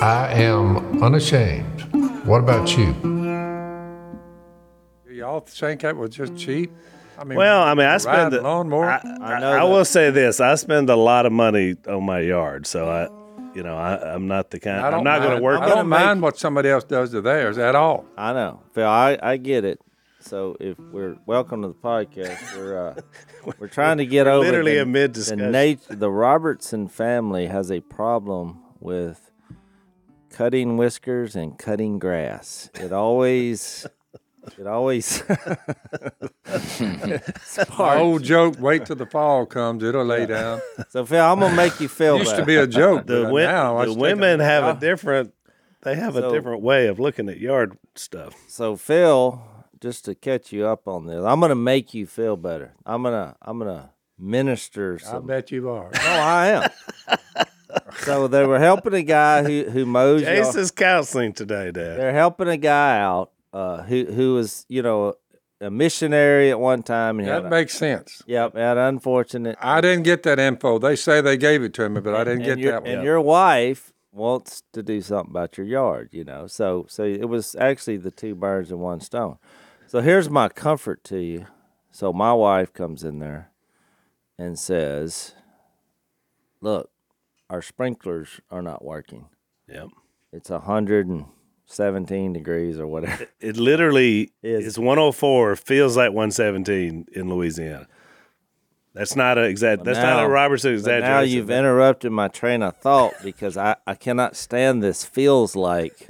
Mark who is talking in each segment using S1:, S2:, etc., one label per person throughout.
S1: I am unashamed. What about you?
S2: Y'all think that was just cheap?
S3: I spend
S2: a lawnmower.
S3: I will say this: I spend a lot of money on my yard, so I'm not the kind. I'm not going to work.
S2: I don't mind what somebody else does to theirs at all.
S4: I know, Phil. I get it. So if we're welcome to the podcast, we're trying to get over
S3: literally a mid discussion.
S4: The Robertson family has a problem with cutting whiskers and cutting grass. It always.
S2: My old joke, wait till the fall comes, it'll lay down.
S4: So, Phil, I'm going to make you feel
S2: Used
S4: better.
S2: to be a joke.
S3: The women have a different way of looking at yard stuff.
S4: So, Phil, just to catch you up on this, I'm going to make you feel better. I'm gonna minister some.
S2: I bet you are.
S4: No, I am. So they were helping a guy who mows.
S3: Jace is counseling today, Dad.
S4: They're helping a guy out who was, a missionary at one time. And
S2: that makes sense.
S4: Yep, had unfortunate.
S2: I didn't get that info. They say they gave it to me, but I didn't get that one.
S4: And your wife wants to do something about your yard, So it was actually the two birds in one stone. So here's my comfort to you. So my wife comes in there and says, look, our sprinklers are not working.
S3: Yep.
S4: It's 117 degrees or whatever.
S3: It literally is 104, feels like 117 in Louisiana. That's not a not a Robertson exaggeration.
S4: Now you've interrupted my train of thought because I cannot stand this feels like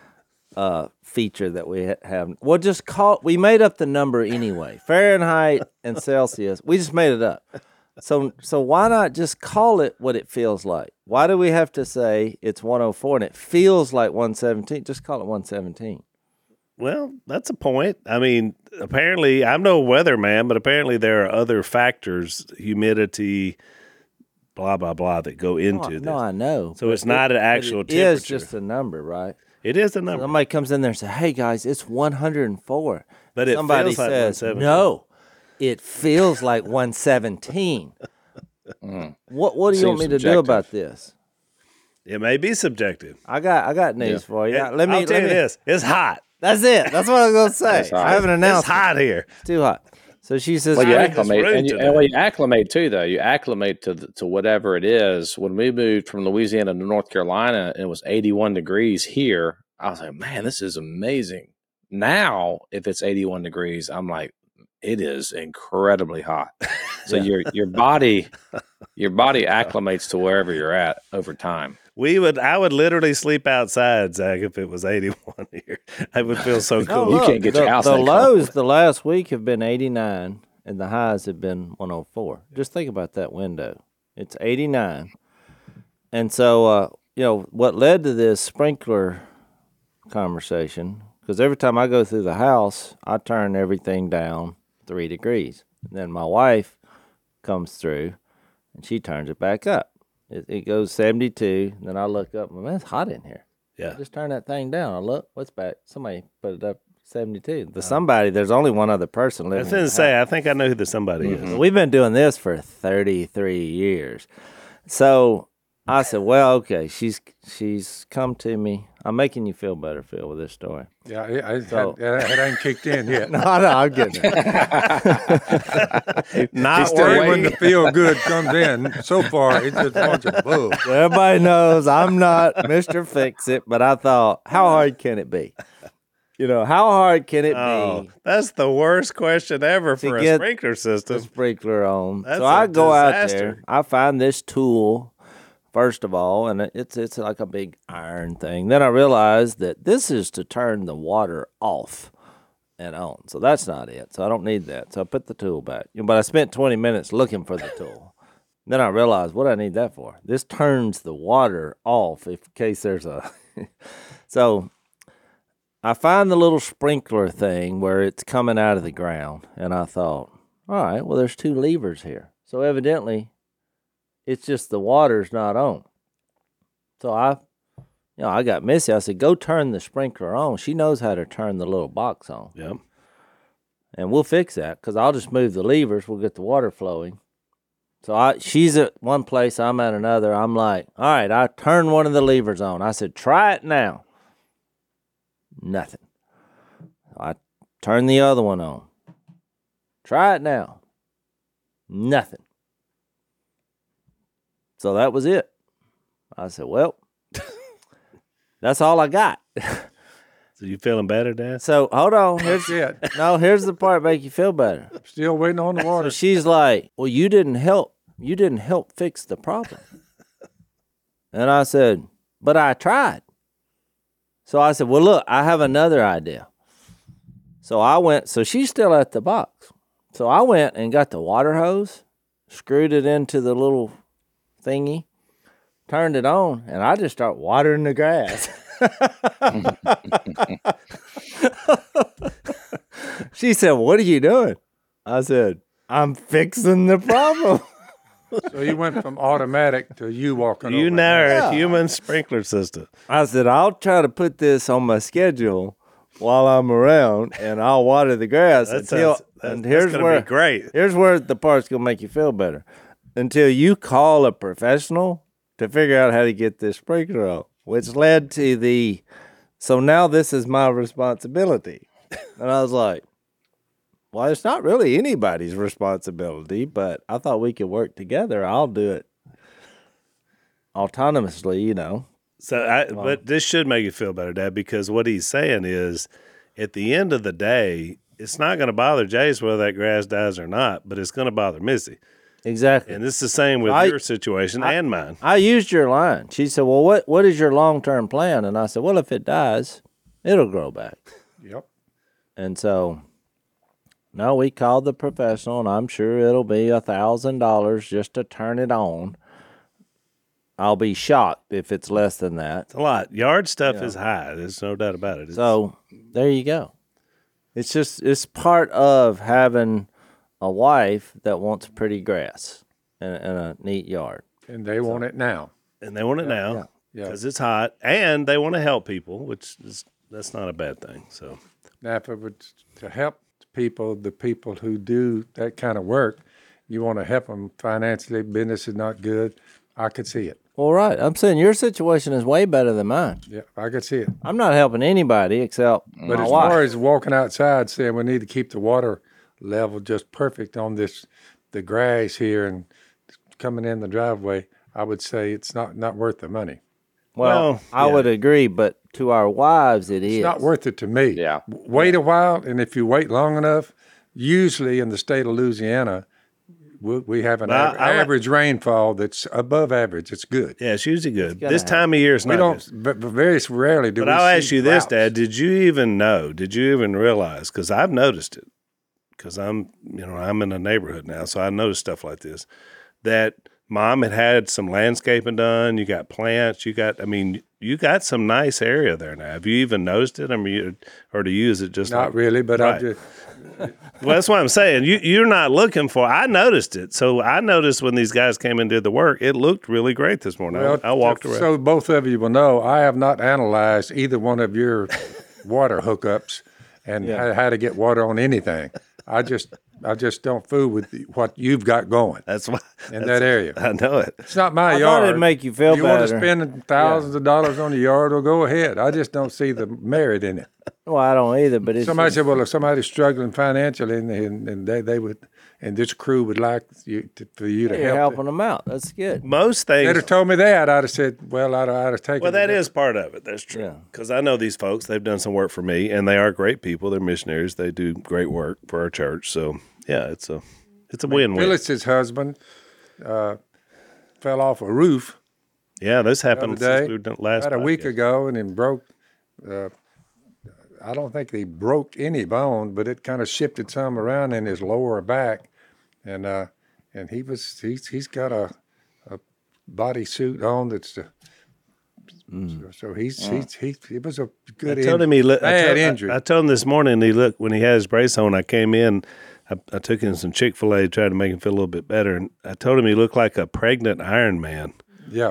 S4: feature that we have. We'll just we made up the number anyway. Fahrenheit and Celsius. We just made it up. So why not just call it what it feels like? Why do we have to say it's 104 and it feels like 117? Just call it 117.
S3: Well, that's a point. I mean, apparently, I'm no weatherman, but apparently there are other factors, humidity, blah, blah, blah, that go into this.
S4: No, I know.
S3: So it's not an actual temperature.
S4: It is just a number, right?
S3: It is a number.
S4: Somebody comes in there and says, hey, guys, it's 104.
S3: But
S4: somebody
S3: feels like
S4: says,
S3: 117.
S4: no, it feels like 117. What do you want me to do about this?
S3: It may be subjective.
S4: I got news for you.
S3: I'll tell you this. It's hot.
S4: That's it. That's what I was going to say. I haven't announced
S3: It's hot here.
S4: It's too hot. So she says,
S5: well, you acclimate, and you acclimate too, though. You acclimate to whatever it is. When we moved from Louisiana to North Carolina, and it was 81 degrees here, I was like, man, this is amazing. Now, if it's 81 degrees, I'm like, it is incredibly hot. So your body acclimates to wherever you're at over time.
S3: I would literally sleep outside, Zach, if it was 81 here. I would feel so cool.
S5: You can't get your house.
S4: The lows the last week have been 89, and the highs have been 104. Just think about that window. It's 89. And so, what led to this sprinkler conversation, because every time I go through the house, I turn everything down 3 degrees. And then my wife comes through, and she turns it back up. It goes 72, and then I look up, and man, it's hot in here.
S3: Yeah.
S4: I just turn that thing down. I look, what's back? Somebody put it up 72. There's only one other person living.
S3: I was going to say, I think I know who the somebody is.
S4: We've been doing this for 33 years. So I said, well, okay, she's come to me. I'm making you feel better, Phil, with this story.
S2: Yeah, it ain't kicked in yet.
S4: No, I'm getting it.
S2: Not when the feel good comes in. So far, it's just a bunch of bull.
S4: Everybody knows I'm not Mr. Fix-It, but I thought, how hard can it be? How hard can it be?
S3: That's the worst question ever for a sprinkler system.
S4: A sprinkler on.
S3: That's
S4: so I go
S3: disaster.
S4: out there. I find this tool. First of all, and it's like a big iron thing. Then I realized that this is to turn the water off and on. So that's not it. So I don't need that. So I put the tool back. But I spent 20 minutes looking for the tool. Then I realized, what do I need that for? This turns the water off in case there's a... So I find the little sprinkler thing where it's coming out of the ground. And I thought, all right, well, there's 2 levers here. So evidently... it's just the water's not on. So I got Missy. I said, go turn the sprinkler on. She knows how to turn the little box on.
S3: Yep.
S4: And we'll fix that because I'll just move the levers. We'll get the water flowing. So she's at one place, I'm at another. I'm like, all right, I turned one of the levers on. I said, try it now. Nothing. I turned the other one on. Try it now. Nothing. So that was it. I said, well, that's all I got.
S3: So you feeling better, Dad?
S4: So hold on. Here's the part that make you feel better.
S2: Still waiting on the water.
S4: So she's like, well, you didn't help fix the problem. And I said, but I tried. So I said, well, look, I have another idea. So she's still at the box. So I went and got the water hose, screwed it into the little thingy, turned it on, and I just start watering the grass. She said, what are you doing? I said, I'm fixing the problem.
S2: So you went from automatic to you walking over.
S3: You now are a human sprinkler system.
S4: I said, I'll try to put this on my schedule while I'm around, and I'll water the grass
S3: That's
S4: here's
S3: gonna
S4: where
S3: be great.
S4: Here's where the part's gonna make you feel better. Until you call a professional to figure out how to get this sprinkler on, which led to so now this is my responsibility. And I was like, well, it's not really anybody's responsibility, but I thought we could work together. I'll do it autonomously,
S3: So, but this should make you feel better, Dad, because what he's saying is, at the end of the day, it's not going to bother Jace whether that grass dies or not, but it's going to bother Missy.
S4: Exactly.
S3: And it's the same with your situation and mine.
S4: I used your line. She said, well, what is your long-term plan? And I said, well, if it dies, it'll grow back.
S2: Yep.
S4: And so, no, we called the professional, and I'm sure it'll be $1,000 just to turn it on. I'll be shocked if it's less than that.
S3: It's a lot. Yard stuff is high. There's no doubt about it.
S4: So there you go. It's part of having a wife that wants pretty grass and a neat yard.
S2: And they want it now.
S3: And they want it now
S2: Yeah.
S3: because it's hot, and they want to help people, that's not a bad thing. So
S2: Now, if it was to help the people who do that kind of work, you want to help them financially, business is not good, I could see it.
S4: Well, right. I'm saying your situation is way better than mine.
S2: Yeah, I could see it.
S4: I'm not helping anybody except
S2: But
S4: my
S2: as
S4: wife.
S2: far as walking outside saying we need to keep the water level just perfect on the grass here and coming in the driveway, I would say it's not worth the money.
S4: Well, I would agree, but to our wives, it is.
S2: It's not worth it to me.
S5: Yeah.
S2: Wait a while, and if you wait long enough, usually in the state of Louisiana, we have an average rainfall that's above average. It's good.
S3: yeah, it's usually good. This time of year, it's
S2: We
S3: not
S2: don't,
S3: good.
S2: but very rarely do we
S3: But I'll ask
S2: see
S3: you this,
S2: droughts.
S3: Dad. Did you even know? Did you even realize? Because I've noticed it. Because I'm in a neighborhood now, so I notice stuff like this. That Mom had some landscaping done. You got plants. You got some nice area there now. Have you even noticed it? I mean, or to use it just
S2: Not
S3: like,
S2: really, but
S3: Right.
S2: I just,
S3: Well, that's what I'm saying. You're not looking for. I noticed it. So I noticed when these guys came and did the work, it looked really great this morning. I walked around.
S2: So both of you will know, I have not analyzed either one of your water hookups and how to get water on anything. I just don't fool with what you've got going
S3: That's why
S2: in that area.
S3: I know it.
S2: It's not my
S4: I
S2: yard.
S4: thought it'd make you feel
S2: You want to
S4: better.
S2: spend thousands of dollars on the yard, well, go ahead. I just don't see the merit in it.
S4: Well, I don't either, but it's
S2: Somebody
S4: just-
S2: said, well, if somebody's struggling financially and they would, and this crew would like for you to
S4: you're
S2: help.
S4: helping them out. That's good.
S3: Most
S2: They'd
S3: things.
S2: have told me that. I'd have said, well, I'd have taken
S3: Well, that
S2: it.
S3: is part of it. That's true.
S4: Yeah.
S3: Because I know these folks. They've done some work for me, and they are great people. They're missionaries. They do great work for our church. So yeah, it's a win-win.
S2: Phyllis's husband fell off a roof
S3: Yeah, this
S2: the
S3: happened
S2: other
S3: since
S2: day,
S3: we were done last
S2: about a week
S3: podcast.
S2: ago, and then broke. I don't think he broke any bone, but it kind of shifted some around in his lower back, and he's got a body suit on that's. So it was a good.
S3: I told him he looked.
S2: bad injury.
S3: I told him this morning. He looked when he had his brace on. I came in. I took him some Chick-fil-A, tried to make him feel a little bit better, and I told him he looked like a pregnant Iron Man,
S2: Yeah.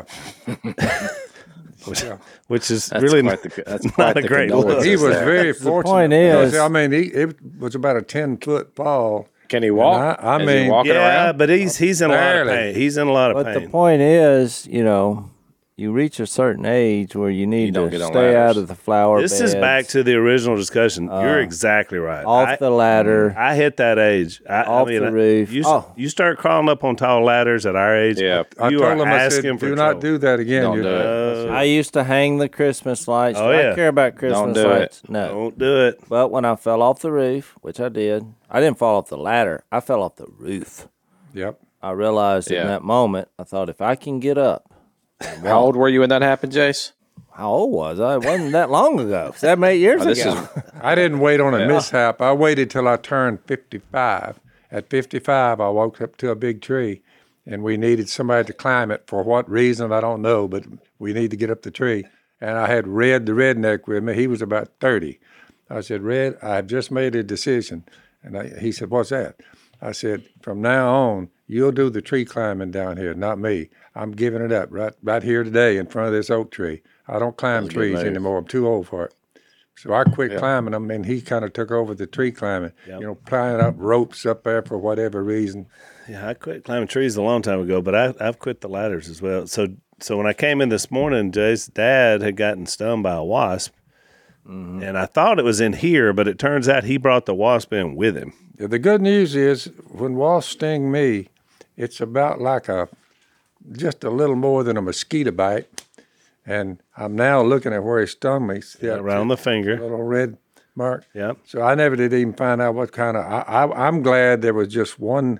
S3: which is
S5: That's
S3: really
S5: quite that's
S3: not
S5: quite
S3: a
S5: the
S3: great look.
S5: condolences
S2: He was
S5: there.
S2: very fortunate.
S4: point
S2: because,
S4: is-
S2: I mean, it was about a 10-foot fall,
S5: Can he walk?
S2: I
S5: Is he
S2: mean,
S5: walking
S3: Yeah,
S5: around?
S3: but he's in a lot of
S2: Barely.
S3: pain. He's in a lot of
S4: But the
S3: pain.
S4: point is, you reach a certain age where you need
S5: don't
S4: to
S5: get on
S4: stay out
S5: ladders.
S4: of the flower
S3: This is
S4: beds,
S3: back to the original discussion. You're exactly right.
S4: off the ladder.
S3: I hit that age.
S4: Off the roof.
S3: You start crawling up on tall ladders at our age.
S5: Yeah.
S2: I
S3: you
S2: told
S3: are
S2: him, I
S3: asking
S2: said,
S3: for
S2: do
S3: trouble.
S2: not do that again.
S5: Don't
S2: You're-
S5: do it.
S4: I used to hang the Christmas lights.
S3: Oh,
S4: Do
S3: yeah.
S4: I care about Christmas
S5: do it.
S4: lights? No.
S3: Don't do it.
S4: But when I fell off the roof, which I did, I didn't fall off the ladder. I fell off the roof.
S2: Yep.
S4: I realized in
S5: Yeah.
S4: that moment, I thought if I can get up,
S5: How old were you when that happened, Jace?
S4: how old was I? It wasn't that long ago. 7, 8 years
S5: Oh, this
S4: ago.
S2: I didn't wait on a mishap. I waited till I turned 55. At 55, I walked up to a big tree, and we needed somebody to climb it. For what reason, I don't know, but we need to get up the tree. And I had Red, the redneck, with me. He was about 30. I said, Red, I've just made a decision. And he said, what's that? I said, from now on, you'll do the tree climbing down here, not me. I'm giving it up right here today in front of this oak tree. I don't climb trees anymore. I'm too old for it. So I quit climbing them, and he kind of took over the tree climbing. Plying up ropes up there for whatever reason.
S3: Yeah, I quit climbing trees a long time ago, but I've quit the ladders as well. So when I came in this morning, Jay's dad had gotten stung by a wasp, and I thought it was in here, but it turns out he brought the wasp in with him.
S2: Yeah, the good news is when wasps sting me, it's about like just a little more than a mosquito bite. And I'm now looking at where he stung me. See that
S3: Around the finger.
S2: little red mark.
S3: Yep.
S2: So I never did even find out what kind of. I'm glad there was just one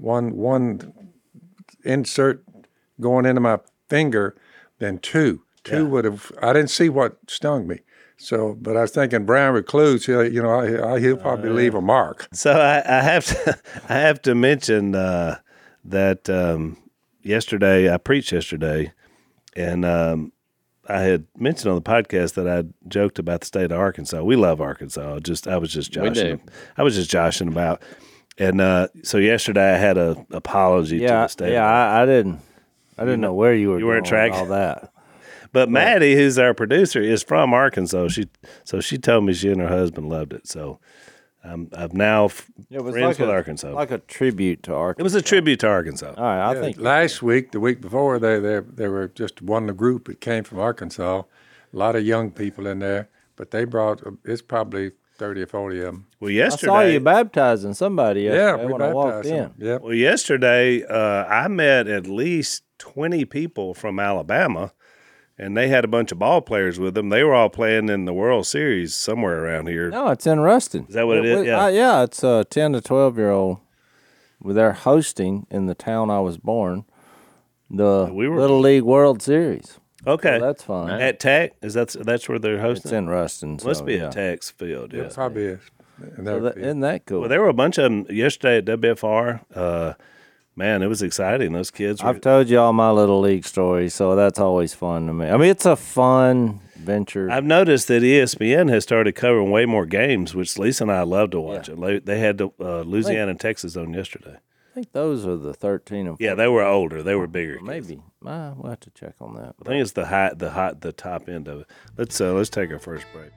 S2: insert going into my finger than two. Two would have. I didn't see what stung me. So, but I was thinking brown recluse. He'll probably leave a mark.
S3: So I have to mention that yesterday I preached yesterday, and I had mentioned on the podcast that I joked about the state of Arkansas. We love Arkansas. I was just joshing.
S5: do.
S3: I was just joshing about, and so yesterday I had a apology to the state.
S4: I didn't know where you were.
S3: You weren't
S4: going with
S3: tracking?
S4: all that.
S3: But Maddie, who's our producer, is from Arkansas. She told me she and her husband loved it. So I've now
S4: It was
S3: friends
S4: like
S3: with
S4: a,
S3: Arkansas.
S4: like a tribute to Arkansas.
S3: It was a tribute to Arkansas.
S4: All right, I think
S2: Last week, the week before, they were just one group that came from Arkansas. A lot of young people in there, but they brought. It's probably 30 or 40 of them.
S3: Well,
S4: I
S3: yesterday,
S4: saw you baptizing somebody yesterday
S2: we
S4: when I walked
S2: baptized
S4: in.
S2: them. Yep.
S3: Well, yesterday I met at least 20 people from Alabama, and they had a bunch of ball players with them. They were all playing in the World Series somewhere around here.
S4: No, it's in Ruston.
S3: Is that what it is? Yeah.
S4: Yeah, it's a 10 to 12-year-old. They're hosting in the town I was born the
S3: We were-
S4: Little League World Series.
S3: Okay.
S4: So that's fun.
S3: At Tech? That's where they're
S4: It's
S3: hosting?
S4: in Ruston.
S3: Must
S4: so,
S3: be
S4: yeah.
S3: at Tech's field, yeah.
S2: It probably is. And
S4: So
S2: that-
S4: isn't that cool?
S3: Well, there were a bunch of them yesterday at WFR. Man, it was exciting. Those kids were
S4: I've told you all my Little League stories, so that's always fun to me. I mean, it's a fun venture.
S3: I've noticed that ESPN has started covering way more games, which Lisa and I love to watch. They had Louisiana and Texas on yesterday.
S4: I think those are the 13 and 14.
S3: Yeah, they were older. They were bigger. kids.
S4: Maybe. We'll have to check on that.
S3: I think it's the top end of it. Let's take our first break.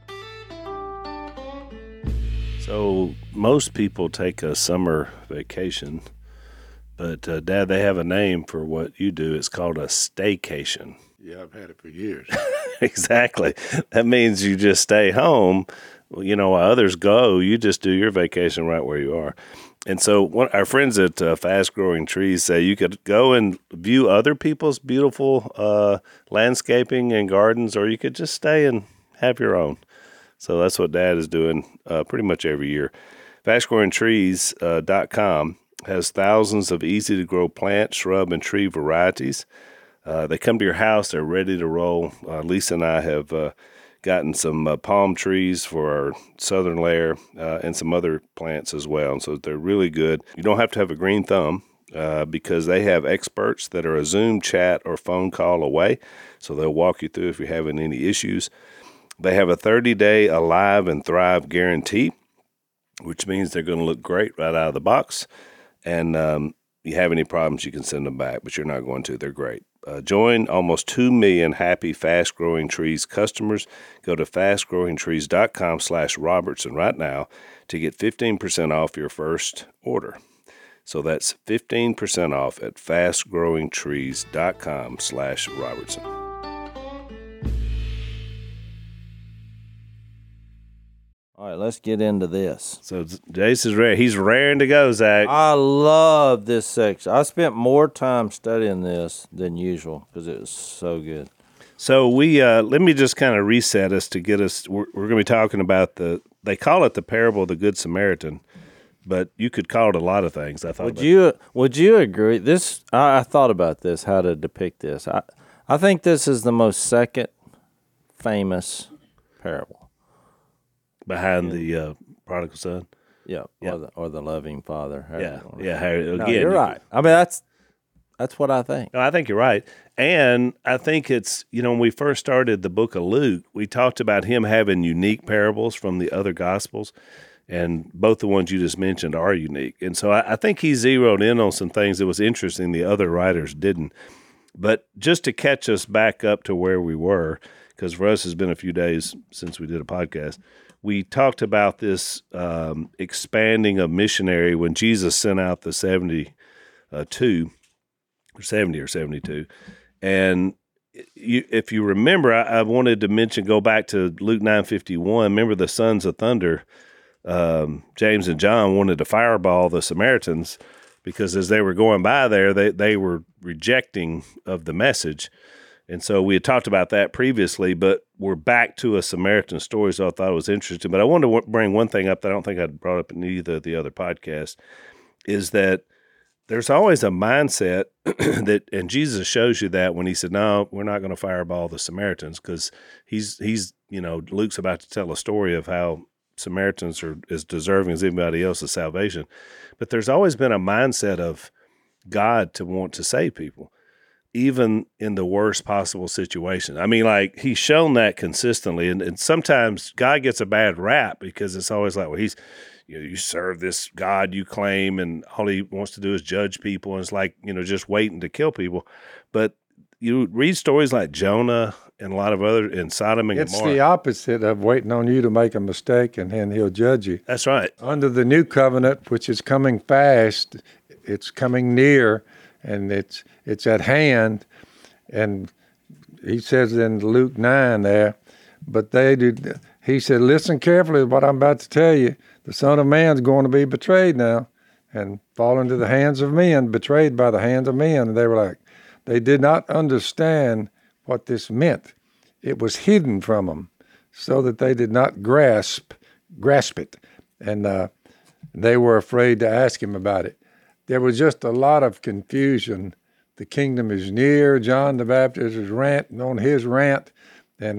S3: So most people take a summer vacation, but Dad, they have a name for what you do. It's called a staycation.
S1: Yeah, I've had it for years.
S3: Exactly. That means you just stay home. You know, while others go, you just do your vacation right where you are. And so our friends at Fast Growing Trees say you could go and view other people's beautiful landscaping and gardens, or you could just stay and have your own. So that's what Dad is doing pretty much every year. FastGrowingTrees.com has thousands of easy-to-grow plant, shrub, and tree varieties. They come to your house. They're ready to roll. Lisa and I have gotten some palm trees for our southern lair and some other plants as well. And so they're really good. You don't have to have a green thumb because they have experts that are a Zoom chat or phone call away. So they'll walk you through if you're having any issues. They have a 30-day Alive and Thrive guarantee, which means they're going to look great right out of the box. And you have any problems, you can send them back, but you're not going to. They're great. join almost 2 million happy Fast Growing Trees customers. Go to fastgrowingtrees.com/Robertson right now to get 15% off your first order. So that's 15% off at fastgrowingtrees.com/Robertson.
S4: All right, let's get into this.
S3: So Jace is ready. He's raring to go, Zach.
S4: I love this section. I spent more time studying this than usual because it was so good.
S3: So we let me just kind of reset us to get us. We're going to be talking about they call it the parable of the Good Samaritan, but you could call it a lot of things. I thought.
S4: Would you agree? This I thought about this, how to depict this. I think this is the most second famous parable
S3: behind the prodigal son.
S4: Yeah, or the loving father.
S3: Again,
S4: you're right. I mean, that's what I think.
S3: No, I think you're right. And I think it's, when we first started the book of Luke, we talked about him having unique parables from the other Gospels, and both the ones you just mentioned are unique. And so I think he zeroed in on some things that was interesting the other writers didn't. But just to catch us back up to where we were, because for us it's been a few days since we did a podcast, we talked about this expanding of missionary when Jesus sent out the 70 or 72. And if you remember, I wanted to go back to Luke 9:51. Remember the sons of thunder, James and John wanted to fireball the Samaritans because as they were going by there, they were rejecting of the message. And so we had talked about that previously, but we're back to a Samaritan story, so I thought it was interesting. But I wanted to bring one thing up that I don't think I'd brought up in either of the other podcasts, is that there's always a mindset that, and Jesus shows you that when he said, no, we're not going to fireball the Samaritans, because he's Luke's about to tell a story of how Samaritans are as deserving as anybody else of salvation. But there's always been a mindset of God to want to save people, even in the worst possible situation. I mean, like, he's shown that consistently, and sometimes God gets a bad rap because it's always like, well, he's, you serve this God you claim, and all he wants to do is judge people, and it's like, just waiting to kill people. But you read stories like Jonah and a lot of other, in Sodom and Gomorrah.
S2: It's the opposite of waiting on you to make a mistake and then he'll judge you.
S3: That's right.
S2: Under the new covenant, which is coming fast, it's coming near, and it's at hand. And he says in Luke 9 there, he said, listen carefully to what I'm about to tell you. The Son of Man's going to be betrayed now and fall into the hands of men, betrayed by the hands of men. And they were like, they did not understand what this meant. It was hidden from them so that they did not grasp it. And they were afraid to ask him about it. There was just a lot of confusion. The kingdom is near. John the Baptist is ranting on his rant. And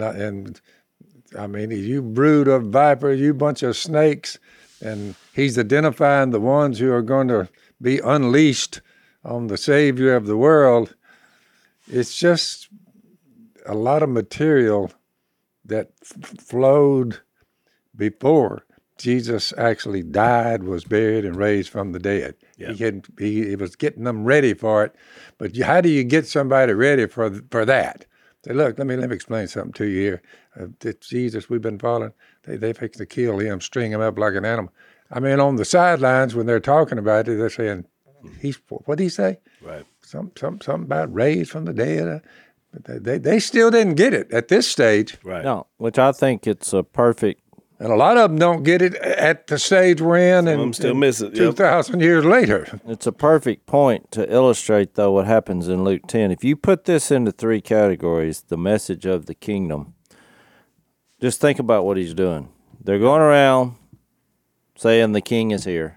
S2: I mean, you brood of vipers, you bunch of snakes. And he's identifying the ones who are going to be unleashed on the Savior of the world. It's just a lot of material that flowed before Jesus actually died, was buried, and raised from the dead. Yeah. He was getting them ready for it. But how do you get somebody ready for that? Say, look, let me explain something to you here. Jesus, we've been following. They fix to kill him, string him up like an animal. I mean, on the sidelines when they're talking about it, they're saying, what did he say?
S3: Right.
S2: Something about raised from the dead. But they still didn't get it at this stage.
S3: Right.
S4: No, which I think it's a perfect.
S2: And a lot of them don't get it at the stage we're in, and
S3: still miss it.
S2: 2,000 years later.
S4: It's a perfect point to illustrate, though, what happens in Luke 10. If you put this into three categories, the message of the kingdom, just think about what he's doing. They're going around saying the king is here.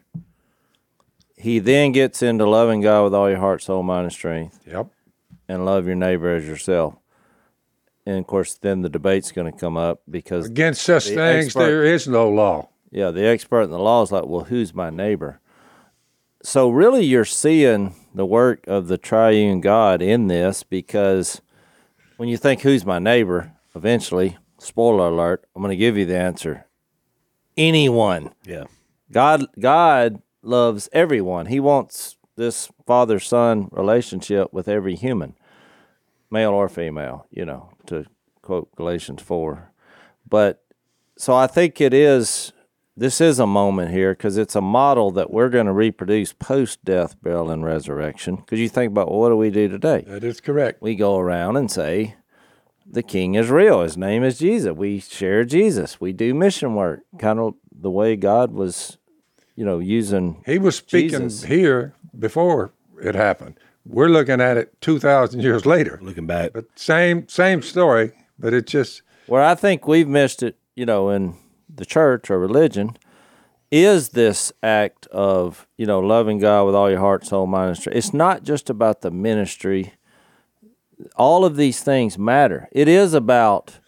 S4: He then gets into loving God with all your heart, soul, mind, and strength.
S2: Yep.
S4: And love your neighbor as yourself. And, of course, then the debate's going to come up because
S2: against such things there is no law.
S4: Yeah, the expert in the law is like, well, who's my neighbor? So really you're seeing the work of the triune God in this, because when you think who's my neighbor, eventually, spoiler alert, I'm going to give you the answer. Anyone.
S3: Yeah.
S4: God loves everyone. He wants this father-son relationship with every human. male or female, to quote Galatians 4. But so I think this is a moment here because it's a model that we're going to reproduce post-death, burial, and resurrection. Because you think about, well, what do we do today?
S2: That is correct.
S4: We go around and say, the King is real. His name is Jesus. We share Jesus. We do mission work, kind of the way God was, using
S2: He was speaking
S4: Jesus.
S2: here before it happened. We're looking at it 2,000 years later.
S3: Looking back.
S2: But same story, but it just,
S4: Where I think we've missed it, in the church or religion, is this act of, loving God with all your heart, soul, mind, and strength. It's not just about the ministry. All of these things matter. It is about,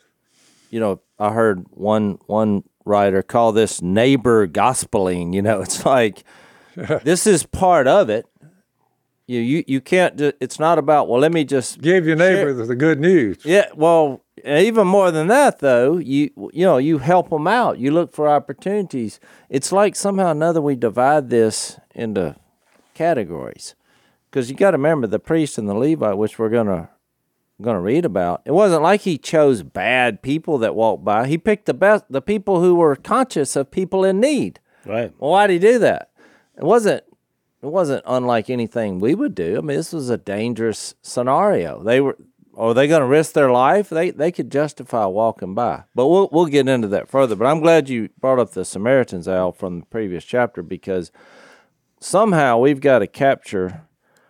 S4: I heard one writer call this neighbor gospeling. It's like, this is part of it. You can't, it's not about, well, let me just
S2: give your neighbor the good news.
S4: Yeah, well, even more than that, though, you help them out. You look for opportunities. It's like somehow or another we divide this into categories, because you got to remember the priest and the Levite, which we're gonna read about. It wasn't like he chose bad people that walked by. He picked the people who were conscious of people in need.
S3: Right.
S4: Well, why did he do that? It wasn't unlike anything we would do. I mean, this was a dangerous scenario. Are they going to risk their life? They could justify walking by. But we'll get into that further. But I'm glad you brought up the Samaritans, Al, from the previous chapter, because somehow we've got to capture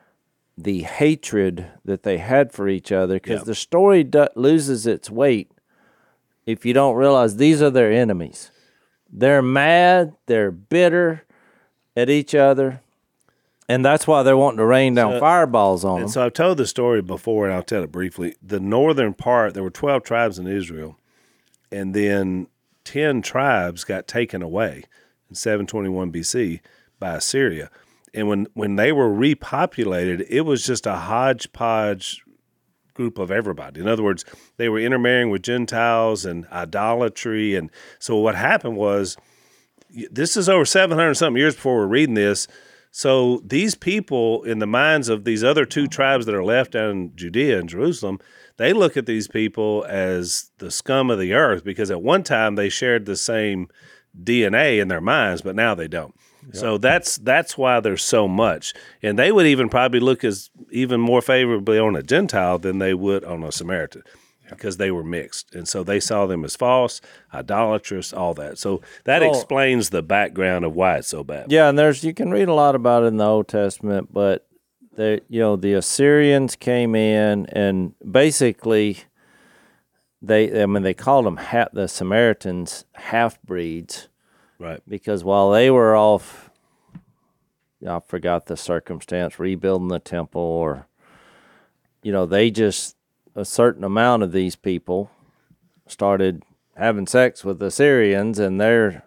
S4: the hatred that they had for each other, because the story loses its weight if you don't realize these are their enemies. They're mad. They're bitter at each other. And that's why they're wanting to rain down fireballs on them.
S3: And so I've told the story before, and I'll tell it briefly. The northern part, there were 12 tribes in Israel, and then 10 tribes got taken away in 721 BC by Assyria. And when they were repopulated, it was just a hodgepodge group of everybody. In other words, they were intermarrying with Gentiles and idolatry. And so what happened was, this is over 700-something years before we're reading this. So these people, in the minds of these other two tribes that are left down in Judea and Jerusalem, they look at these people as the scum of the earth, because at one time they shared the same DNA in their minds, but now they don't. Yep. So that's why there's so much. And they would even probably look as even more favorably on a Gentile than they would on a Samaritan, because they were mixed. And so they saw them as false, idolatrous, all that. So that explains the background of why it's so bad.
S4: Yeah, and you can read a lot about it in the Old Testament, but the Assyrians came in, and basically they called them the Samaritans half-breeds.
S3: Right.
S4: Because while they were off, I forgot the circumstance, rebuilding the temple, or they just, a certain amount of these people started having sex with the Syrians, and their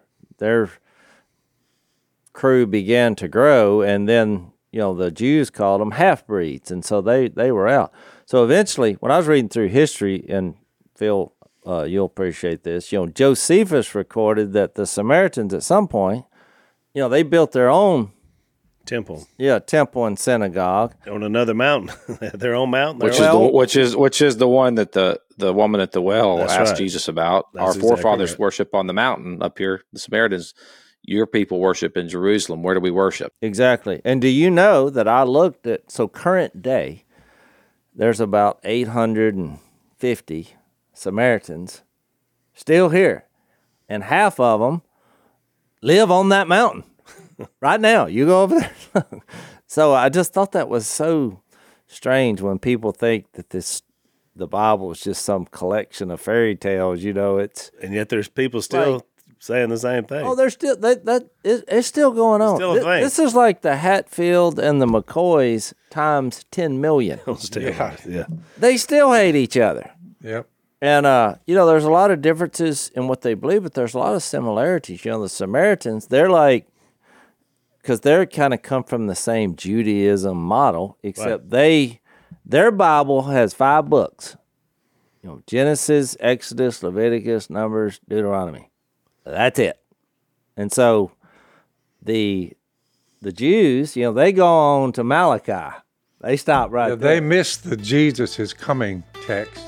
S4: crew began to grow, and then the Jews called them half-breeds, and so they were out. So eventually, when I was reading through history, and Phil, you'll appreciate this, Josephus recorded that the Samaritans at some point, they built their own
S3: temple.
S4: Yeah, temple and synagogue
S3: On another mountain. Their own mountain.
S5: Which is the one that the woman at the well
S3: That's
S5: asked
S3: right.
S5: Jesus about.
S3: That's
S5: Our
S3: exactly
S5: forefathers
S3: right.
S5: worship on the mountain up here. The Samaritans, your people worship in Jerusalem. Where do we worship?
S4: Exactly. And do you know that I looked at, so current day, there's about 850 Samaritans still here, and half of them live on that mountain right now. You go over there. So I just thought that was so strange when people think that the Bible is just some collection of fairy tales.
S3: And yet there's people still saying the same thing.
S4: Oh, there's still it's still going on.
S3: Still a thing.
S4: This is like the Hatfield and the McCoys times 10 million.
S3: Yeah.
S4: They still hate each other.
S2: Yep.
S4: And, there's a lot of differences in what they believe, but there's a lot of similarities. The Samaritans, they're like, because they're kind of come from the same Judaism model, except their Bible has 5 books. Genesis, Exodus, Leviticus, Numbers, Deuteronomy. That's it. And so the Jews, they go on to Malachi. They stopped right
S2: Yeah,
S4: there.
S2: they missed the Jesus is coming text.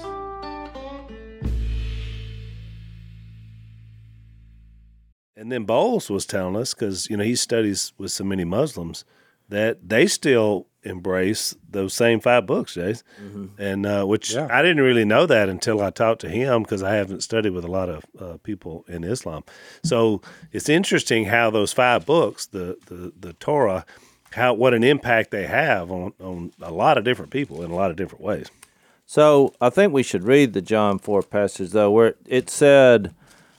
S3: And then Bowles was telling us, because he studies with so many Muslims, that they still embrace those same 5 books, Jace. And which
S2: Yeah.
S3: I didn't really know that until I talked to him, because I haven't studied with a lot of people in Islam. So it's interesting how those 5 books, the Torah, what an impact they have on a lot of different people in a lot of different ways.
S4: So I think we should read the John 4 passage, though, where it said,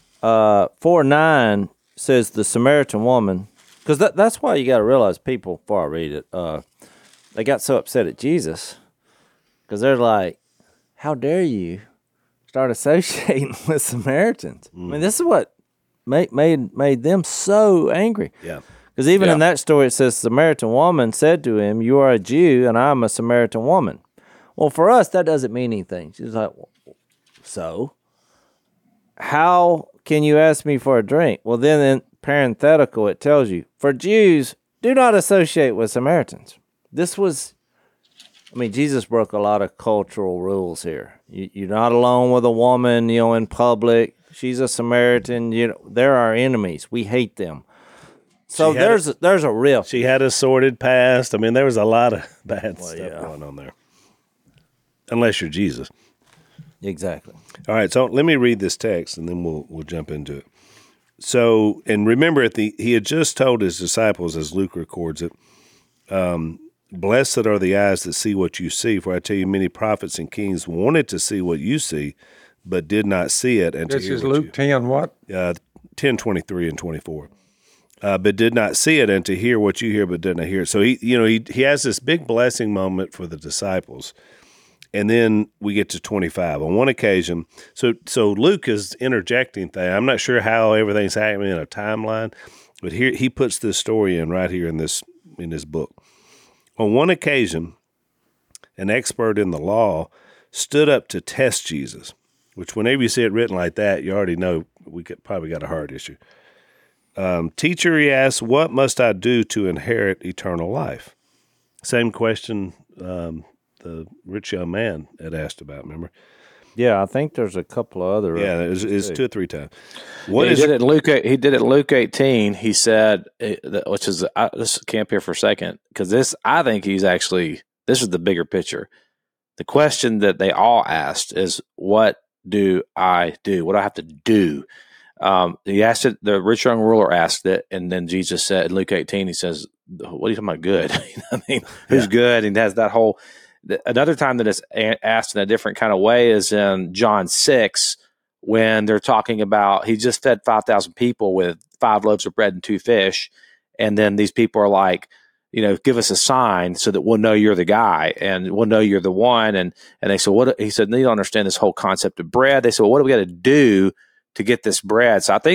S4: 4:9 says the Samaritan woman, because that's why you got to realize people, before I read it, they got so upset at Jesus, because they're like, how dare you start associating with Samaritans? I mean, this is what made them so angry.
S3: Yeah.
S4: Because even
S5: Yeah.
S4: in that story, it says, Samaritan woman said to him, you are a Jew, and I'm a Samaritan woman. Well, for us, that doesn't mean anything. She's like, so? How can you ask me for a drink? Well, then in parenthetical, it tells you, for Jews, do not associate with Samaritans. Jesus broke a lot of cultural rules here. You're not alone with a woman, in public. She's a Samaritan. They're our enemies. We hate them. So
S3: She had
S4: there's a rift.
S3: She had a sordid past. There was a lot of bad stuff going on there. Unless you're Jesus.
S4: Exactly.
S3: All right, so let me read this text, and then we'll jump into it. So, and remember, he had just told his disciples, as Luke records it, blessed are the eyes that see what you see, for I tell you, many prophets and kings wanted to see what you see, but did not see it. And
S2: This
S3: to hear
S2: is
S3: what
S2: Luke 10 what?
S3: 10:23 and 24. But did not see it, and to hear what you hear, but did not hear it. So he has this big blessing moment for the disciples. And then we get to 25. On one occasion, so Luke is interjecting things. I'm not sure how everything's happening in a timeline, but here he puts this story in right here in this book. On one occasion, an expert in the law stood up to test Jesus, which whenever you see it written like that, you already know probably got a heart issue. Teacher, he asked, what must I do to inherit eternal life? Same question the rich young man had asked about, remember?
S4: Yeah, I think there's a couple of other.
S3: Yeah, it's 2 or 3 times.
S5: He did it in Luke. He did it in Luke 18. He said, which is let's camp here for a second, because I think this is the bigger picture. The question that they all asked is, "What do I do? What do I have to do?" He asked it. The rich young ruler asked it, and then Jesus said in Luke 18, he says, "What are you talking about? Good? Who's good?" And he has that whole. Another time that it's asked in a different kind of way is in John 6, when they're talking about he just fed 5,000 people with 5 loaves of bread and 2 fish. And then these people are like, give us a sign so that we'll know you're the guy and we'll know you're the one. And they said, what? He said, they don't understand this whole concept of bread. They said, well, what do we got to do to get this bread? So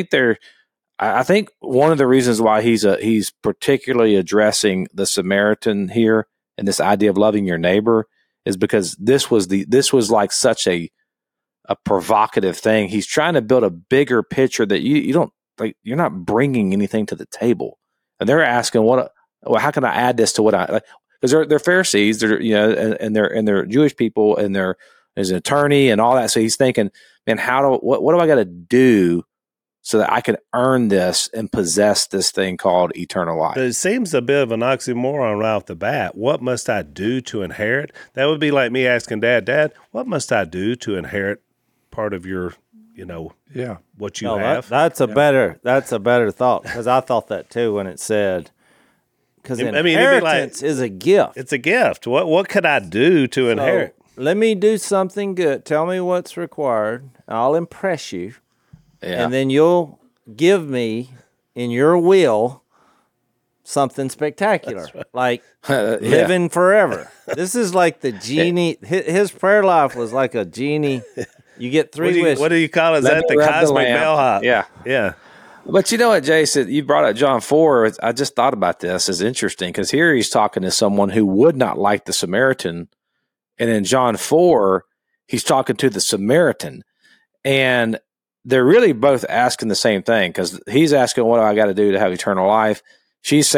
S5: I think one of the reasons why he's particularly addressing the Samaritan here and this idea of loving your neighbor is because this was like such a provocative thing. He's trying to build a bigger picture that you don't like. You're not bringing anything to the table, and they're asking, how can I add this to what I like? Because they're Pharisees, they're and they're Jewish people, and there's an attorney and all that. So he's thinking, man, what do I got to do so that I can earn this and possess this thing called eternal life?
S3: But it seems a bit of an oxymoron right off the bat. What must I do to inherit? That would be like me asking Dad, what must I do to inherit part of your, what you have?
S4: That's a better thought, because I thought that too when it said, because inheritance is a gift.
S3: It's a gift. What could I do to inherit?
S4: Let me do something good. Tell me what's required. I'll impress you.
S5: Yeah.
S4: And then you'll give me, in your will, something spectacular, like living forever. This is like the genie. His prayer life was like a genie. You get 3 wishes.
S3: What do you call it? Is that the cosmic bellhop?
S5: Yeah.
S3: Yeah.
S5: But you know what, Jason? You brought up John 4. I just thought about this. It's interesting because here he's talking to someone who would not like the Samaritan. And in John 4, he's talking to the Samaritan. And they're really both asking the same thing, because he's asking, what do I got to do to have eternal life? She's saying,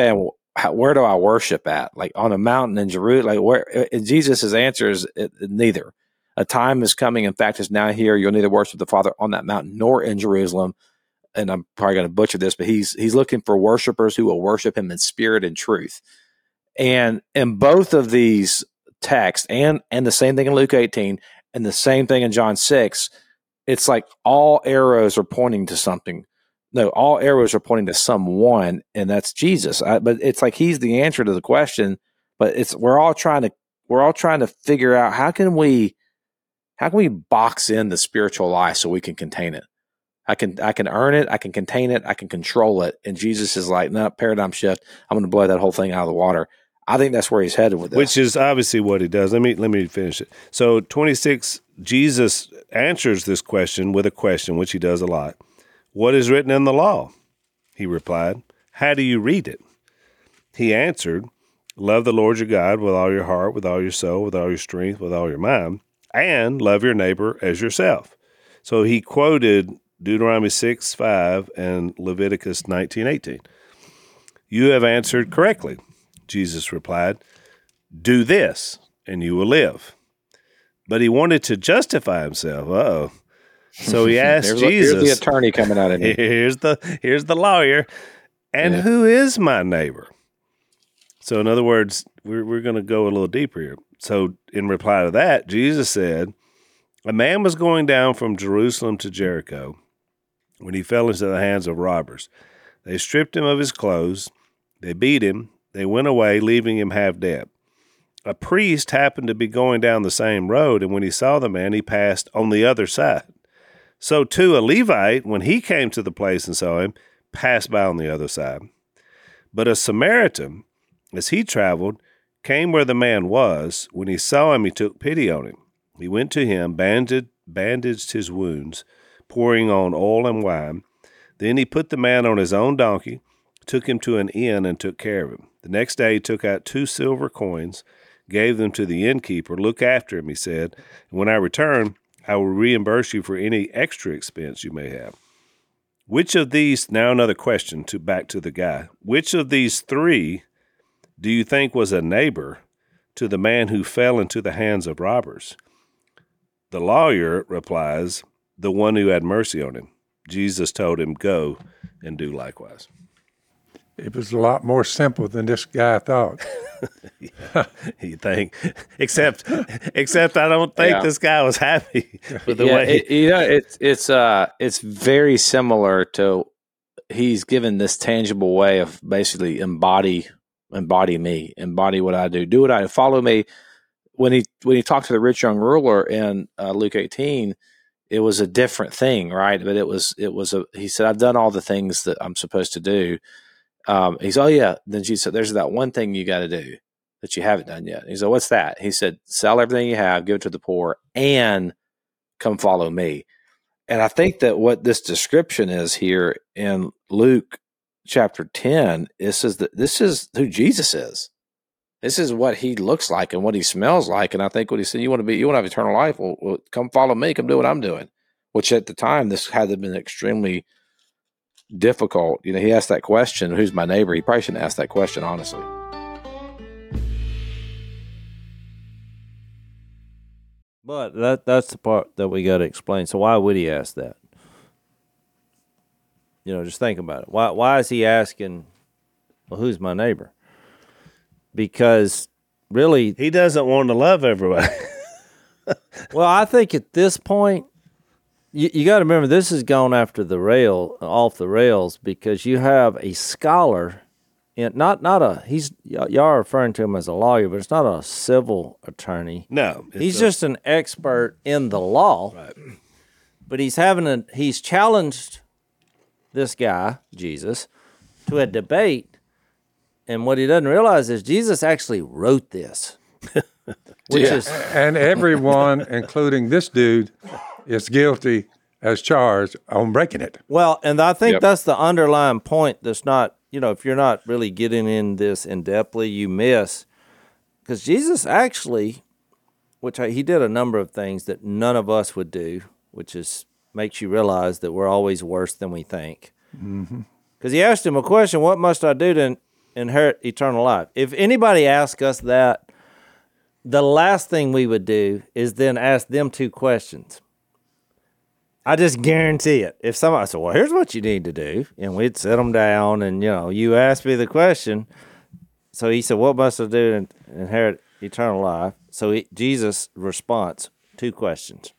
S5: where do I worship at? Like on a mountain in Jerusalem? Like where? And Jesus' answer is neither. A time is coming, in fact, is now here. You'll neither worship the Father on that mountain nor in Jerusalem. And I'm probably going to butcher this, but he's looking for worshipers who will worship him in spirit and truth. And in both of these texts, and the same thing in Luke 18, and the same thing in John 6, it's like all arrows are pointing to something. No, all arrows are pointing to someone, and that's Jesus. But it's like he's the answer to the question. But we're all trying to figure out how can we box in the spiritual life so we can contain it. I can earn it, I can contain it, I can control it. And Jesus is like, no, paradigm shift. I'm going to blow that whole thing out of the water. I think that's where he's headed with this.
S3: Which is obviously what he does. Let me finish it. So 26, Jesus answers this question with a question, which he does a lot. What is written in the law? He replied, how do you read it? He answered, love the Lord your God with all your heart, with all your soul, with all your strength, with all your mind, and love your neighbor as yourself. So he quoted Deuteronomy 6:5 and Leviticus 19:18. You have answered correctly, Jesus replied. Do this, and you will live. But he wanted to justify himself. Uh-oh. So he asked Jesus.
S5: Here's the attorney coming out of me.
S3: Here's the lawyer. And who is my neighbor? So in other words, we're going to go a little deeper here. So in reply to that, Jesus said, a man was going down from Jerusalem to Jericho when he fell into the hands of robbers. They stripped him of his clothes. They beat him. They went away, leaving him half dead. A priest happened to be going down the same road, and when he saw the man, he passed on the other side. So too, a Levite, when he came to the place and saw him, passed by on the other side. But a Samaritan, as he traveled, came where the man was. When he saw him, he took pity on him. He went to him, bandaged his wounds, pouring on oil and wine. Then he put the man on his own donkey, took him to an inn, and took care of him. The next day he took out 2 silver coins, gave them to the innkeeper. Look after him, he said, and when I return, I will reimburse you for any extra expense you may have. Which of these, now another question back to the guy, which of these 3 do you think was a neighbor to the man who fell into the hands of robbers? The lawyer replies, the one who had mercy on him. Jesus told him, go and do likewise.
S2: It was a lot more simple than this guy thought.
S3: You think? Except I don't think this guy was happy with the way.
S5: It's very similar to he's given this tangible way of basically embody me, embody what I do what I follow me. When he talked to the rich young ruler in Luke 18, it was a different thing, right? But he said, I've done all the things that I'm supposed to do. He said, oh yeah. Then she said, there's that one thing you got to do that you haven't done yet. He said, what's that? He said, sell everything you have, give it to the poor, and come follow me. And I think that what this description is here in Luke chapter 10, this is who Jesus is. This is what he looks like and what he smells like. And I think what he said, you want to have eternal life? Well, come follow me, come do what I'm doing. Which at the time, this had to have been extremely difficult. You know, he asked that question, who's my neighbor? He probably shouldn't ask that question, honestly.
S4: But that's the part that we got to explain. So why would he ask that? You know, just think about it. Why is he asking, well, who's my neighbor? Because really,
S3: he doesn't want to love everybody.
S4: Well, I think at this point, you got to remember this has gone off the rails, because you have a scholar, and y'all are referring to him as a lawyer, but it's not a civil attorney.
S3: No,
S4: he's just an expert in the law.
S3: Right.
S4: But he's challenged this guy, Jesus, to a debate. And what he doesn't realize is Jesus actually wrote this.
S2: And everyone, including this dude, is guilty as charged on breaking it.
S4: Well, and I think that's the underlying point that's not, if you're not really getting in this in-depthly, you miss. Because Jesus actually, he did a number of things that none of us would do, which makes you realize that we're always worse than we think. Because he asked him a question, what must I do to inherit eternal life. If anybody asks us that, the last thing we would do is then ask them 2 questions. I just guarantee it. If somebody said, well, here's what you need to do, and we'd sit them down and, you asked me the question. So he said, what must I do to inherit eternal life? So Jesus' response, 2 questions.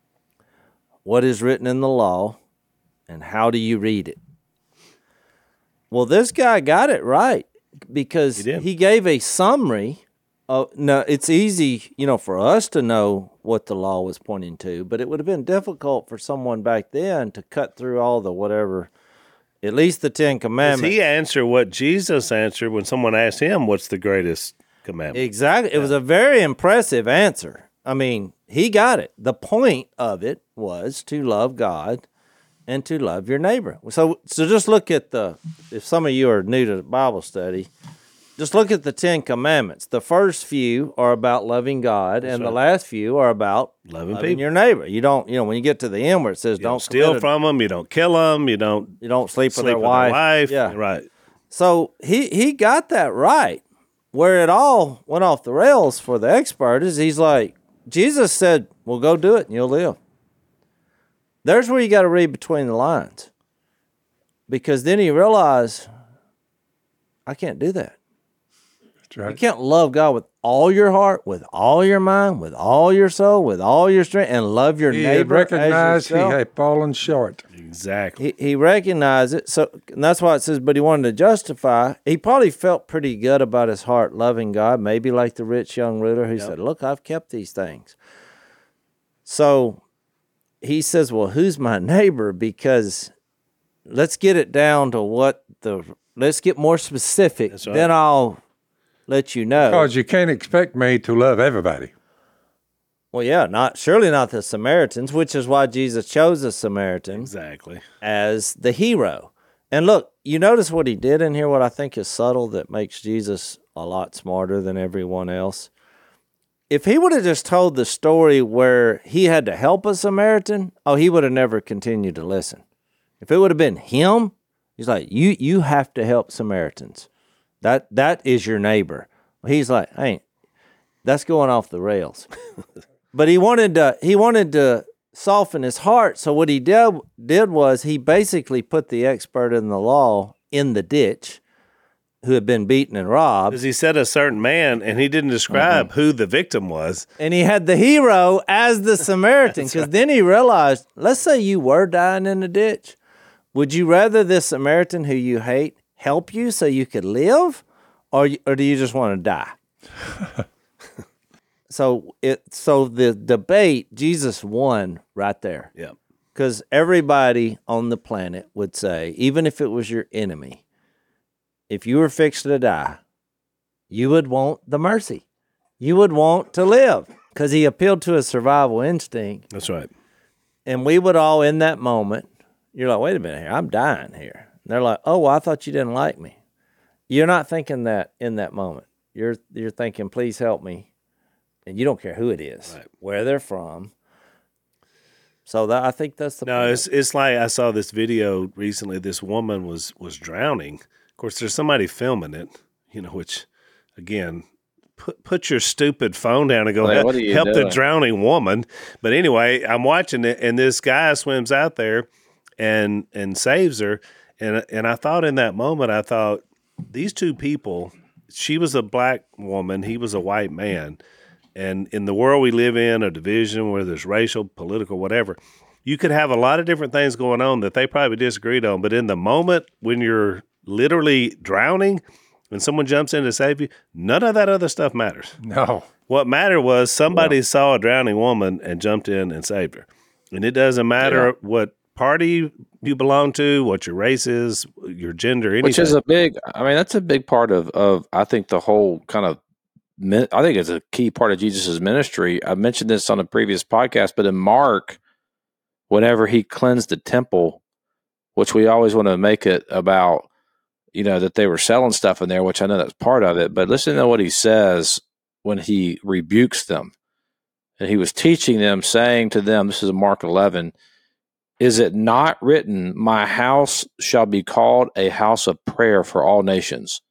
S4: What is written in the law, and how do you read it? Well, this guy got it right because he gave a summary. Now, it's easy, for us to know what the law was pointing to, but it would have been difficult for someone back then to cut through all the whatever, at least the 10 Commandments.
S3: Does he answer what Jesus answered when someone asked him, what's the greatest commandment?
S4: Exactly. It was a very impressive answer. I mean, he got it. The point of it was to love God and to love your neighbor. So just look at if some of you are new to Bible study, just look at the 10 Commandments. The first few are about loving God, and the last few are about loving people. Your neighbor. You don't, when you get to the end where it says don't
S3: steal from them, you don't kill them, you don't
S4: sleep with their wife.
S3: Yeah, right.
S4: So he got that right. Where it all went off the rails for the expert is he's like, Jesus said, well, go do it and you'll live. There's where you got to read between the lines. Because then he realized, I can't do that.
S2: That's right.
S4: You can't love God with all your heart, with all your mind, with all your soul, with all your strength, and love your neighbor. He
S2: recognized he had fallen short.
S3: Exactly.
S4: He recognized it. So and that's why it says, but he wanted to justify. He probably felt pretty good about his heart loving God, maybe like the rich young ruler who said, look, I've kept these things. So he says, well, who's my neighbor? Because let's get it down to let's get more specific. That's right. Then I'll let you know.
S2: Because you can't expect me to love everybody.
S4: Well, yeah, surely not the Samaritans, which is why Jesus chose the Samaritans as the hero. And look, you notice what he did in here, what I think is subtle that makes Jesus a lot smarter than everyone else. If he would have just told the story where he had to help a Samaritan, he would have never continued to listen. If it would have been him, he's like, you have to help Samaritans. That is your neighbor. He's like, hey, that's going off the rails. But he wanted to soften his heart. So what he did was he basically put the expert in the law in the ditch who had been beaten and robbed.
S3: Because he said a certain man, and he didn't describe who the victim was.
S4: And he had the hero as the Samaritan, because then he realized, let's say you were dying in the ditch. Would you rather this Samaritan who you hate help you so you could live, or do you just want to die? So the debate, Jesus won right there.
S3: Yeah.
S4: Because everybody on the planet would say, even if it was your enemy, if you were fixed to die, you would want the mercy. You would want to live, because he appealed to a survival instinct.
S3: That's right.
S4: And we would all, in that moment, you're like, wait a minute here, I'm dying here. And they're like, oh, well, I thought you didn't like me. You're not thinking that in that moment. You're thinking, please help me. And you don't care who it is, where they're from. So I think that's the point.
S3: It's like I saw this video recently. This woman was drowning. Of course, there's somebody filming it, which, again, put your stupid phone down and go help the drowning woman. But anyway, I'm watching it, and this guy swims out there and saves her. And I thought in that moment, these two people, she was a black woman, he was a white man. And in the world we live in, a division where there's racial, political, whatever, you could have a lot of different things going on that they probably disagreed on. But in the moment when you're literally drowning, when someone jumps in to save you, none of that other stuff matters.
S2: No.
S3: What mattered was somebody saw a drowning woman and jumped in and saved her. And it doesn't matter what party you belong to, what your race is, your gender, anything.
S5: Which is that's a big part of I think the whole kind of, I think it's a key part of Jesus' ministry. I mentioned this on a previous podcast, but in Mark, whenever he cleansed the temple, which we always want to make it about, that they were selling stuff in there, which I know that's part of it, but listen to what he says when he rebukes them. And he was teaching them, saying to them, this is Mark 11, is it not written, my house shall be called a house of prayer for all nations,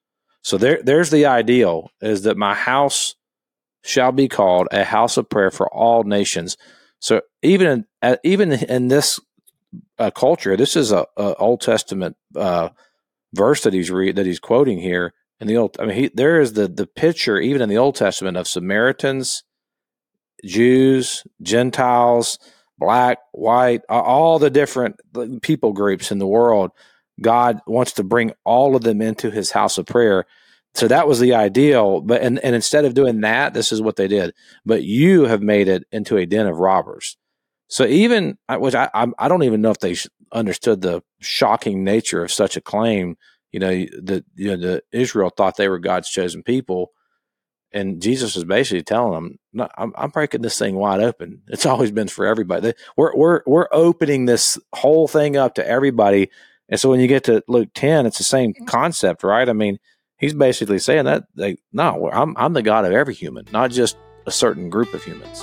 S5: So there's the ideal, is that my house shall be called a house of prayer for all nations. So even in this culture, this is a Old Testament verse that he's quoting here in the old. I mean, there is the picture even in the Old Testament of Samaritans, Jews, Gentiles, black, white, all the different people groups in the world. God wants to bring all of them into his house of prayer. So that was the ideal. But and instead of doing that, this is what they did. But you have made it into a den of robbers. So even, which I don't even know if they understood the shocking nature of such a claim. The Israel thought they were God's chosen people. And Jesus was basically telling them, "No, I'm breaking this thing wide open. It's always been for everybody. We're opening this whole thing up to everybody." And so when you get to Luke 10, it's the same concept, right? I mean, he's basically saying that I'm the God of every human, not just a certain group of humans.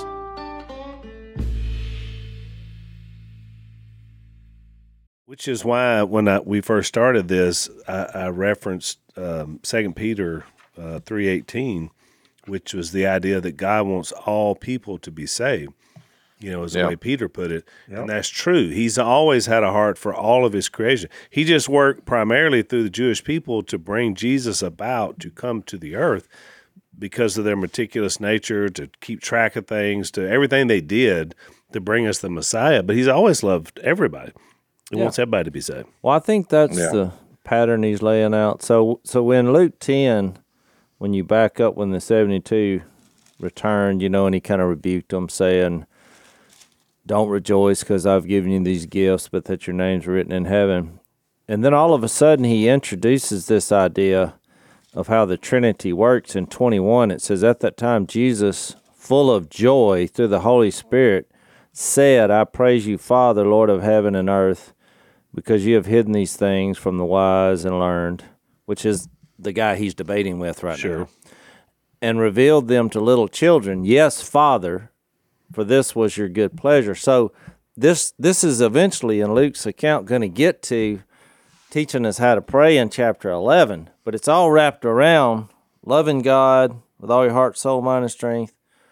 S3: Which is why when we first started this, I referenced 2 Peter 3:18. Which was the idea that God wants all people to be saved, is the way Peter put it. Yep. And that's true. He's always had a heart for all of his creation. He just worked primarily through the Jewish people to bring Jesus about to come to the earth because of their meticulous nature, to keep track of things, to everything they did to bring us the Messiah. But he's always loved everybody. He wants everybody to be saved.
S4: Well, I think that's the pattern he's laying out. So in Luke 10, when you back up when the 72 returned, and he kind of rebuked them, saying, "Don't rejoice because I've given you these gifts, but that your names are written in heaven." And then all of a sudden he introduces this idea of how the Trinity works. In 21, it says, "At that time Jesus, full of joy through the Holy Spirit, said, I praise you, Father, Lord of heaven and earth, because you have hidden these things from the wise and learned," which is the guy he's debating with right now, "and revealed them to little children. Yes, Father, for this was your good pleasure." So this is eventually in Luke's account going to get to teaching us how to pray in chapter 11, but it's all wrapped around loving God with all your heart, soul, mind, and strength.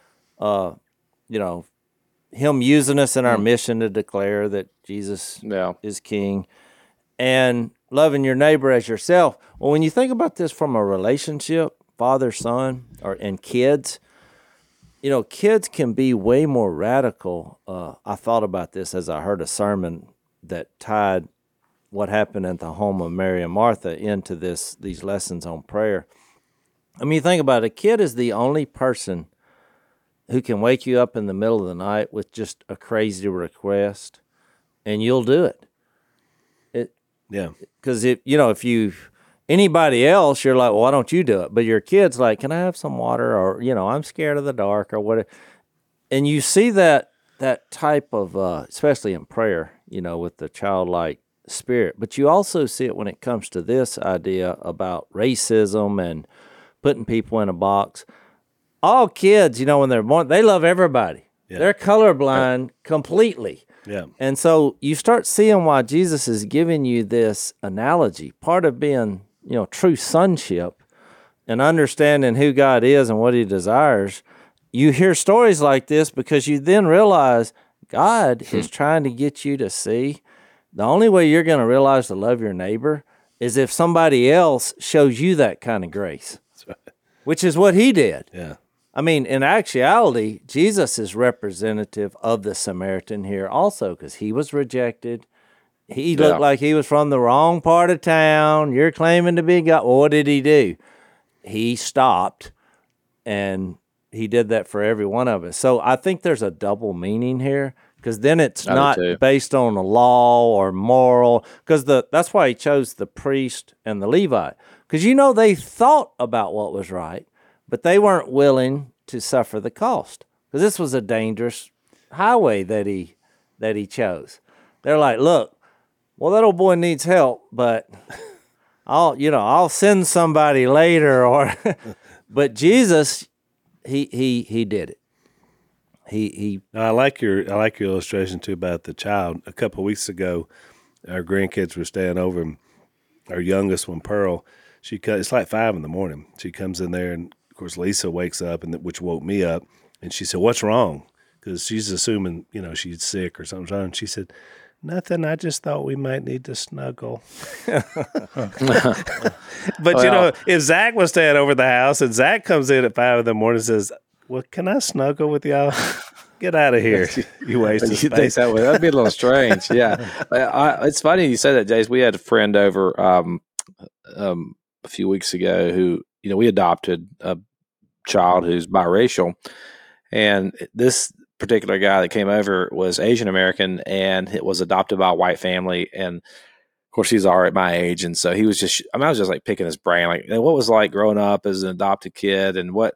S4: Him using us in our mission to declare that Jesus is King, and loving your neighbor as yourself. Well, when you think about this from a relationship, father, son, and kids, kids can be way more radical. I thought about this as I heard a sermon that tied what happened at the home of Mary and Martha into these lessons on prayer. I mean, you think about it, a kid is the only person who can wake you up in the middle of the night with just a crazy request, and you'll do it. Because anybody else, you're like, well, why don't you do it? But your kid's like, can I have some water? Or, I'm scared of the dark or whatever. And you see that type of, especially in prayer, with the childlike spirit. But you also see it when it comes to this idea about racism and putting people in a box. All kids, when they're born, they love everybody. Yeah. They're colorblind completely.
S3: Yeah.
S4: And so you start seeing why Jesus is giving you this analogy. Part of being, true sonship and understanding who God is and what he desires. You hear stories like this because you then realize God is trying to get you to see the only way you're going to realize to love your neighbor is if somebody else shows you that kind of grace, that's right. Which is what he did.
S3: Yeah.
S4: I mean, in actuality, Jesus is representative of the Samaritan here also because he was rejected. He looked like he was from the wrong part of town. You're claiming to be God. Well, what did he do? He stopped, and he did that for every one of us. So I think there's a double meaning here because then it's not based on a law or moral because that's why he chose the priest and the Levite because, they thought about what was right. But they weren't willing to suffer the cost because this was a dangerous highway that he chose. They're like, look, well, that old boy needs help, but I'll send somebody later. But Jesus, he did it.
S3: I like your illustration too about the child. A couple of weeks ago, our grandkids were staying over, and our youngest one, Pearl, It's like 5 a.m. She comes in there, and of course Lisa wakes up, which woke me up, and she said, "What's wrong?" Because she's assuming she's sick or something's wrong. And she said, "Nothing. I just thought we might need to snuggle." But if Zach was staying over the house and Zach comes in at 5 a.m. and says, "Well, can I snuggle with y'all?" Get out of here. You wasted space.
S5: That'd be a little strange. Yeah. It's funny you say that, Jace. We had a friend over a few weeks ago who, we adopted a child who's biracial. And this particular guy that came over was Asian American, and it was adopted by a white family. And of course, he's already my age. And so he was I was just like picking his brain, like what was like growing up as an adopted kid, and what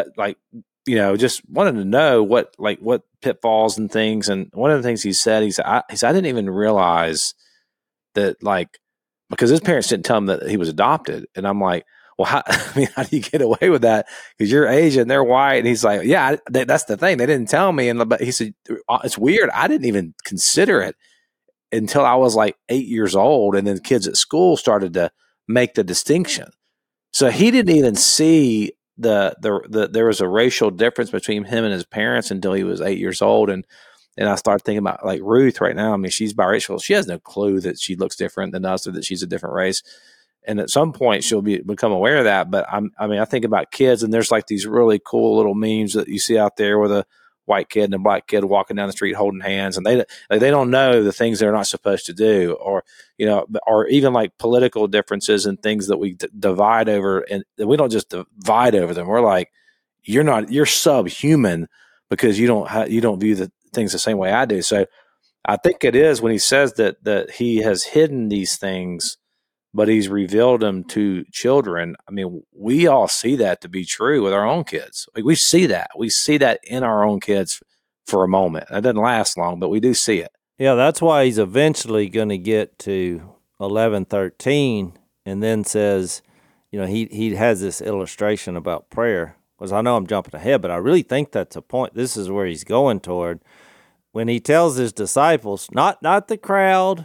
S5: just wanted to know what pitfalls and things. And one of the things he said, I didn't even realize that, because his parents didn't tell him that he was adopted. And I'm like, well, how do you get away with that? Because you're Asian, they're white. And he's like, yeah, that's the thing. They didn't tell me. But he said, it's weird. I didn't even consider it until I was like 8 years old. And then kids at school started to make the distinction. So he didn't even see there was a racial difference between him and his parents until he was 8 years old. And I started thinking about like Ruth right now. I mean, she's biracial. She has no clue that she looks different than us or that she's a different race. And at some point she'll become aware of that. But I think about kids, and there's like these really cool little memes that you see out there with a white kid and a black kid walking down the street holding hands, and they don't know the things they're not supposed to do, or even like political differences and things that we divide over, and we don't just divide over them. We're like, you're subhuman because you don't view the things the same way I do. So I think it is when he says that he has hidden these things, but he's revealed them to children. I mean, we all see that to be true with our own kids. Like, we see that. We see that in our own kids for a moment. It doesn't last long, but we do see it.
S4: Yeah, that's why he's eventually going to get to 11:13 and then says, he has this illustration about prayer. Because I know I'm jumping ahead, but I really think that's a point. This is where he's going toward. When he tells his disciples, not the crowd,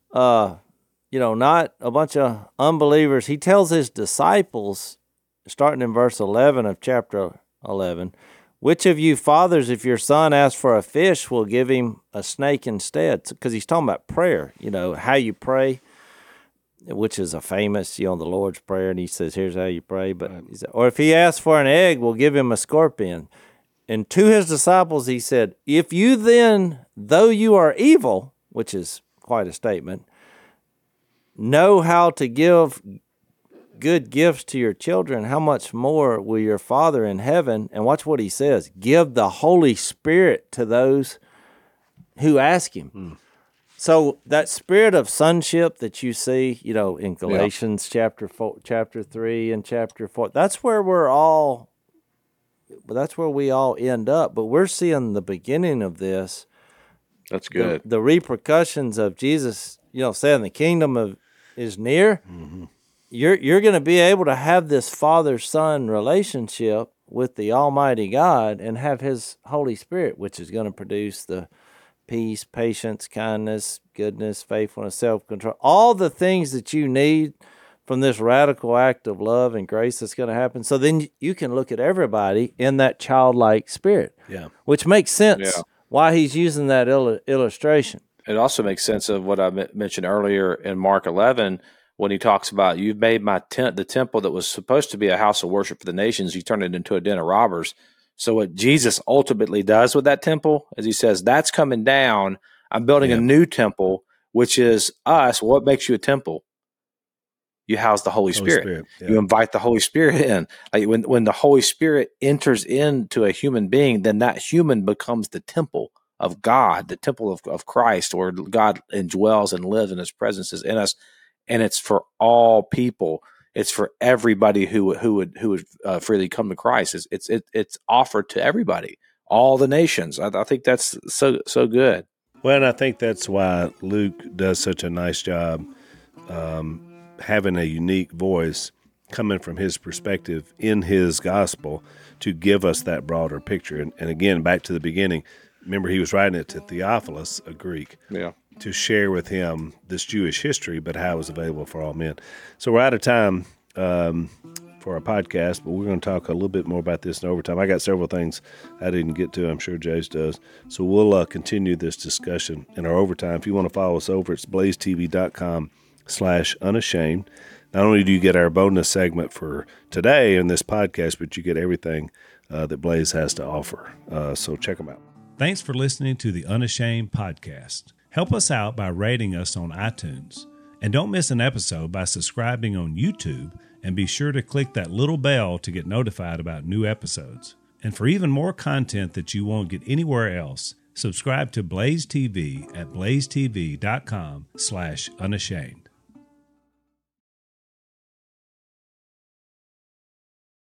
S4: not a bunch of unbelievers. He tells his disciples, starting in verse 11 of chapter 11, which of you fathers, if your son asks for a fish, will give him a snake instead? Because he's talking about prayer, how you pray, which is a famous, the Lord's Prayer, and he says, here's how you pray. But or if he asks for an egg, we'll give him a scorpion. And to his disciples, he said, if you then, though you are evil, which is quite a statement, know how to give good gifts to your children, how much more will your Father in heaven, and watch what he says, give the Holy Spirit to those who ask him. So that spirit of sonship that you see, in Galatians chapter 3 and chapter 4, that's where we all end up. But we're seeing the beginning of this.
S5: That's good.
S4: The repercussions of Jesus, saying the kingdom is near. Mm-hmm. You're going to be able to have this father-son relationship with the Almighty God and have his Holy Spirit, which is going to produce the peace, patience, kindness, goodness, faithfulness, self-control, all the things that you need from this radical act of love and grace that's going to happen. So then you can look at everybody in that childlike spirit, which makes sense why he's using that illustration.
S5: It also makes sense of what I mentioned earlier in Mark 11, when he talks about, you've made my tent, the temple that was supposed to be a house of worship for the nations, you turned it into a den of robbers. So what Jesus ultimately does with that temple is he says, that's coming down. I'm building a new temple, which is us. What makes you a temple? You house the Holy Spirit. You invite the Holy Spirit in. Like when the Holy Spirit enters into a human being, then that human becomes the temple of God, the temple of Christ, where God indwells and lives, and his presence is in us. And it's for all people. It's for everybody who would freely come to Christ. It's offered to everybody, all the nations. I think that's so good.
S3: Well, and I think that's why Luke does such a nice job having a unique voice coming from his perspective in his gospel to give us that broader picture. And again, back to the beginning, remember he was writing it to Theophilus, a Greek.
S5: Yeah.
S3: To share with him this Jewish history, but how it was available for all men. So we're out of time. for our podcast, but we're going to talk a little bit more about this in overtime. I got several things I didn't get to. I'm sure Jace does. So we'll continue this discussion in our overtime. If you want to follow us over, it's blazetv.com/unashamed. Not only do you get our bonus segment for today in this podcast, but you get everything that Blaze has to offer. So check them out.
S6: Thanks for listening to the Unashamed podcast. Help us out by rating us on iTunes. And don't miss an episode by subscribing on YouTube, and be sure to click that little bell to get notified about new episodes. And for even more content that you won't get anywhere else, subscribe to Blaze TV at blazetv.com/unashamed.